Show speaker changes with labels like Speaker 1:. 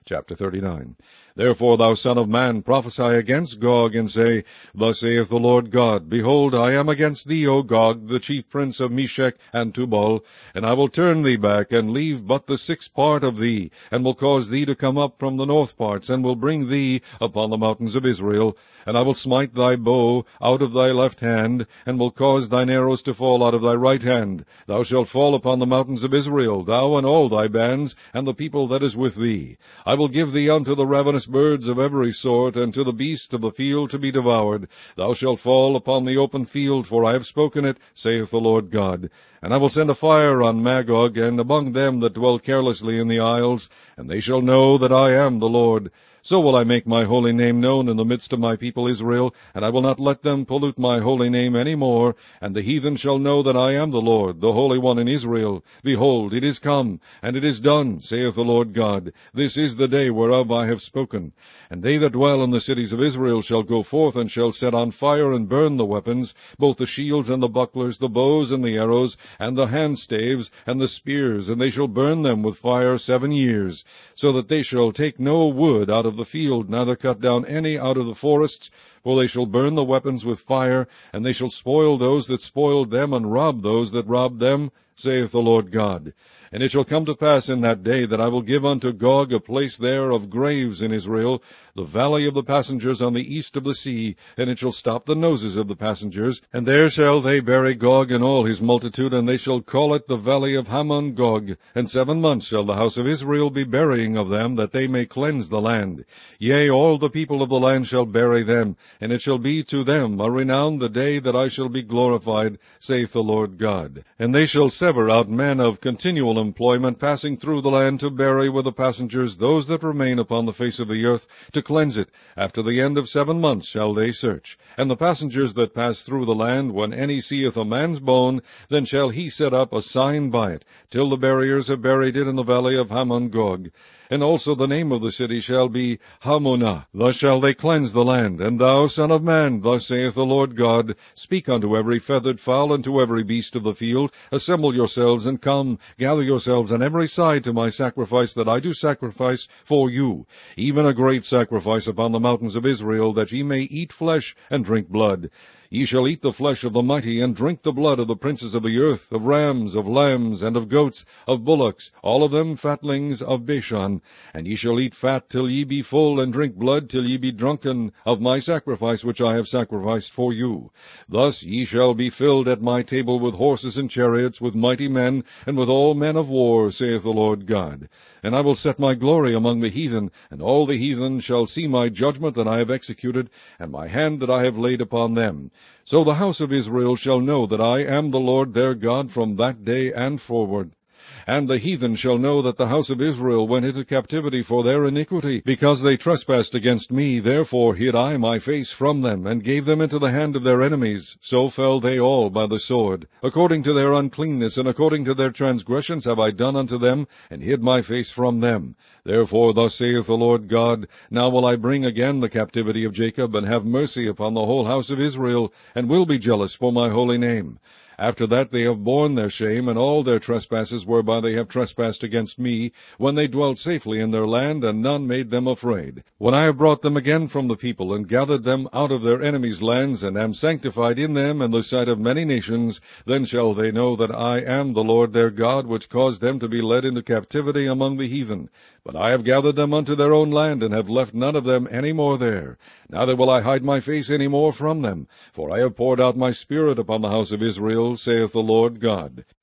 Speaker 1: Chapter 39. Therefore, thou son of man, prophesy against Gog, and say, Thus saith the Lord God, Behold, I am against thee, O Gog, the chief prince of Meshech and Tubal, and I will turn thee back, and leave but the sixth part of thee, and will cause thee to come up from the north parts, and will bring thee upon the mountains of Israel, and I will smite thy bow out of thy left hand, and will cause thine arrows to fall out of thy right hand. Thou shalt fall upon the mountains of Israel, thou and all thy bands, and the people that is with thee. I will give thee unto the ravenous birds of every sort, and to the beasts of the field to be devoured. Thou shalt fall upon the open field, for I have spoken it, saith the Lord God. And I will send a fire on Magog, and among them that dwell carelessly in the isles, and they shall know that I am the Lord. So will I make my holy name known in the midst of my people Israel, and I will not let them pollute my holy name any more, and the heathen shall know that I am the Lord, the Holy One in Israel. Behold, it is come, and it is done, saith the Lord God. This is the day whereof I have spoken. And they that dwell in the cities of Israel shall go forth, and shall set on fire and burn the weapons, both the shields and the bucklers, the bows and the arrows, and the handstaves, and the spears, and they shall burn them with fire 7 years, so that they shall take no wood out of the field, neither cut down any out of the forests, for they shall burn the weapons with fire, and they shall spoil those that spoiled them, and rob those that robbed them, saith the Lord God. And it shall come to pass in that day that I will give unto Gog a place there of graves in Israel, the valley of the passengers on the east of the sea, and it shall stop the noses of the passengers, and there shall they bury Gog and all his multitude, and they shall call it the valley of Hamon Gog. And 7 months shall the house of Israel be burying of them, that they may cleanse the land. Yea, all the people of the land shall bury them, and it shall be to them a renown the day that I shall be glorified, saith the Lord God. And they shall sever out men of continual employment, passing through the land to bury with the passengers those that remain upon the face of the earth, to cleanse it. After the end of 7 months shall they search. And the passengers that pass through the land, when any seeth a man's bone, then shall he set up a sign by it, till the buriers have buried it in the valley of Hamon Gog. And also the name of the city shall be Hamonah. Thus shall they cleanse the land. And thou, son of man, thus saith the Lord God, speak unto every feathered fowl, and to every beast of the field, assemble yourselves, and come, gather yourselves on every side to my sacrifice that I do sacrifice for you, even a great sacrifice upon the mountains of Israel, that ye may eat flesh and drink blood. Ye shall eat the flesh of the mighty, and drink the blood of the princes of the earth, of rams, of lambs, and of goats, of bullocks, all of them fatlings of Bashan. And ye shall eat fat till ye be full, and drink blood till ye be drunken of my sacrifice which I have sacrificed for you. Thus ye shall be filled at my table with horses and chariots, with mighty men, and with all men of war, saith the Lord God. And I will set my glory among the heathen, and all the heathen shall see my judgment that I have executed, and my hand that I have laid upon them. So the house of Israel shall know that I am the Lord their God from that day and forward. And the heathen shall know that the house of Israel went into captivity for their iniquity, because they trespassed against me. Therefore hid I my face from them, and gave them into the hand of their enemies. So fell they all by the sword. According to their uncleanness, and according to their transgressions have I done unto them, and hid my face from them. Therefore thus saith the Lord God, Now will I bring again the captivity of Jacob, and have mercy upon the whole house of Israel, and will be jealous for my holy name. After that they have borne their shame, and all their trespasses whereby they have trespassed against me, when they dwelt safely in their land, and none made them afraid. When I have brought them again from the people, and gathered them out of their enemies' lands, and am sanctified in them in the sight of many nations, then shall they know that I am the Lord their God, which caused them to be led into captivity among the heathen. But I have gathered them unto their own land, and have left none of them any more there. Neither will I hide my face any more from them, for I have poured out my Spirit upon the house of Israel, saith the Lord God.